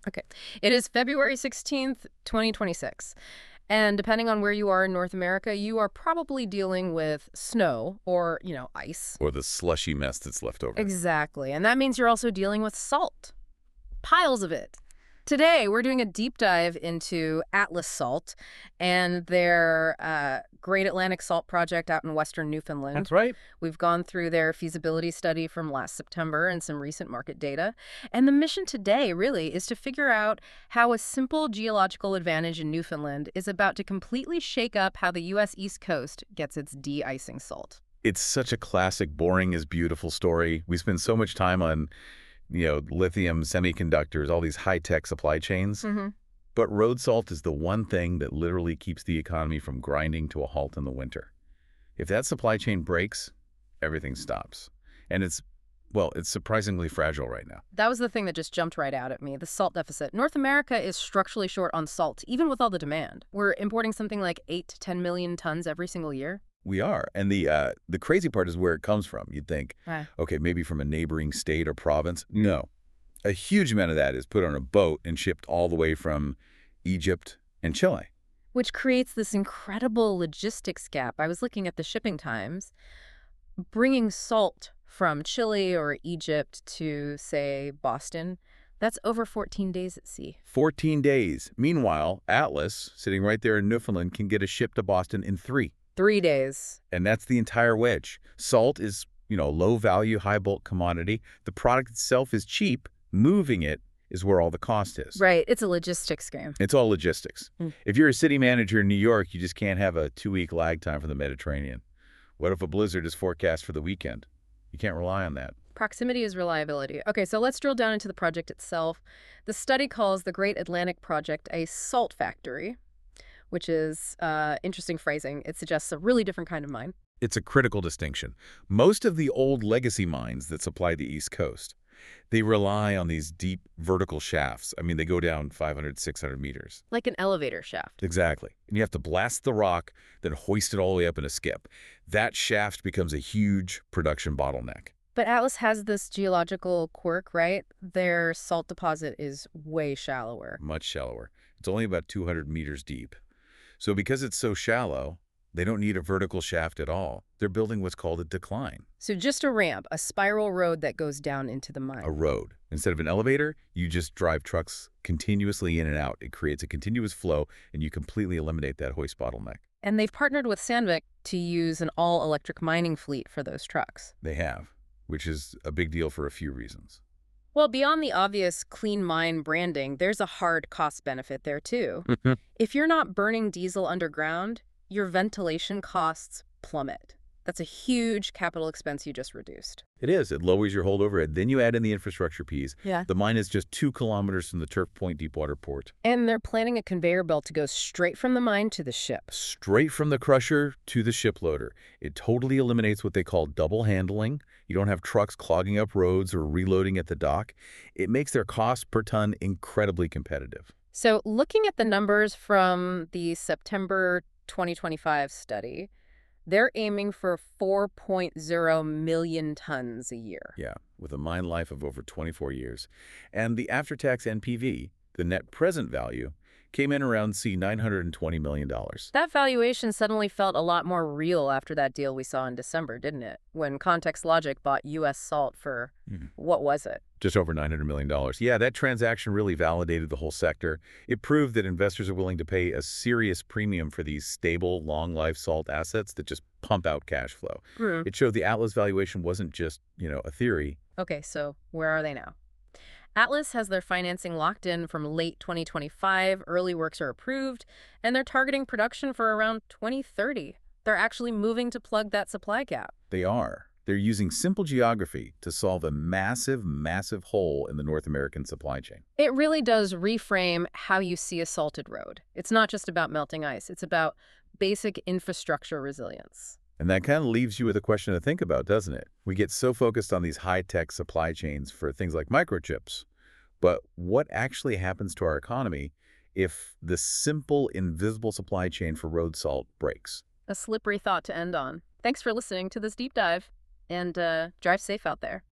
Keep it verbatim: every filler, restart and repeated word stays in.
Okay. It is February sixteenth, twenty twenty-six. And depending on where you are in North America, you are probably dealing with snow or, you know, ice. Or the slushy mess that's left over. Exactly. And that means you're also dealing with salt. Piles of it. Today, we're doing a deep dive into Atlas Salt and their uh, Great Atlantic Salt Project out in western Newfoundland. That's right. We've gone through their feasibility study from last September and some recent market data. And the mission today, really, is to figure out how a simple geological advantage in Newfoundland is about to completely shake up how the U S East Coast gets its de-icing salt. It's such a classic, boring is beautiful story. We spend so much time on, you know, lithium, semiconductors, all these high-tech supply chains. Mm-hmm. But road salt is the one thing that literally keeps the economy from grinding to a halt in the winter. If that supply chain breaks, everything stops. And it's, well, it's surprisingly fragile right now. That was the thing that just jumped right out at me, the salt deficit. North America is structurally short on salt, even with all the demand. We're importing something like eight to ten million tons every single year. We are. And the uh, the crazy part is where it comes from. You'd think, Right. okay, maybe from a neighboring state or province. No. A huge amount of that is put on a boat and shipped all the way from Egypt and Chile. Which creates this incredible logistics gap. I was looking at the shipping times. Bringing salt from Chile or Egypt to, say, Boston, that's over fourteen days at sea. fourteen days. Meanwhile, Atlas, sitting right there in Newfoundland, can get a ship to Boston in three. Three days. And that's the entire wedge. Salt is, you know, low-value, high-bulk commodity. The product itself is cheap. Moving it is where all the cost is. Right. It's a logistics game. It's all logistics. Mm. If you're a city manager in New York, you just can't have a two-week lag time for the Mediterranean. What if a blizzard is forecast for the weekend? You can't rely on that. Proximity is reliability. Okay, so let's drill down into the project itself. The study calls the Great Atlantic Project a salt factory, which is uh, interesting phrasing. It suggests a really different kind of mine. It's a critical distinction. Most of the old legacy mines that supply the East Coast, they rely on these deep vertical shafts. I mean, they go down five hundred, six hundred meters. Like an elevator shaft. Exactly. And you have to blast the rock, then hoist it all the way up in a skip. That shaft becomes a huge production bottleneck. But Atlas has this geological quirk, right? Their salt deposit is way shallower. Much shallower. It's only about two hundred meters deep. So because it's so shallow, they don't need a vertical shaft at all. They're building what's called a decline. So just a ramp, a spiral road that goes down into the mine. A road. Instead of an elevator, you just drive trucks continuously in and out. It creates a continuous flow, and you completely eliminate that hoist bottleneck. And they've partnered with Sandvik to use an all-electric mining fleet for those trucks. They have, which is a big deal for a few reasons. Well, beyond the obvious clean mine branding, there's a hard cost benefit there, too. If you're not burning diesel underground, your ventilation costs plummet. That's a huge capital expense you just reduced. It is. It lowers your hold overhead. Then you add in the infrastructure piece. Yeah. The mine is just two kilometers from the Turf Point Deepwater Port. And they're planning a conveyor belt to go straight from the mine to the ship. Straight from the crusher to the ship loader. It totally eliminates what they call double handling. You don't have trucks clogging up roads or reloading at the dock. It makes their cost per ton incredibly competitive. So looking at the numbers from the September twenty twenty-five study, they're aiming for four point zero million tons a year. Yeah, with a mine life of over twenty-four years. And the after-tax N P V, the net present value, came in around see nine hundred twenty million dollars. That valuation suddenly felt a lot more real after that deal we saw in December, didn't it? When Context Logic bought U S Salt for, Mhm. what was it? Just over nine hundred million dollars. Yeah, that transaction really validated the whole sector. It proved that investors are willing to pay a serious premium for these stable, long-life salt assets that just pump out cash flow. Hmm. It showed the Atlas valuation wasn't just, you know, a theory. Okay, so where are they now? Atlas has their financing locked in from late twenty twenty-five, early works are approved, and they're targeting production for around twenty thirty. They're actually moving to plug that supply gap. They are. They're using simple geography to solve a massive, massive hole in the North American supply chain. It really does reframe how you see a salted road. It's not just about melting ice. It's about basic infrastructure resilience. And that kind of leaves you with a question to think about, doesn't it? We get so focused on these high-tech supply chains for things like microchips. But what actually happens to our economy if the simple, invisible supply chain for road salt breaks? A slippery thought to end on. Thanks for listening to this deep dive, and uh, drive safe out there.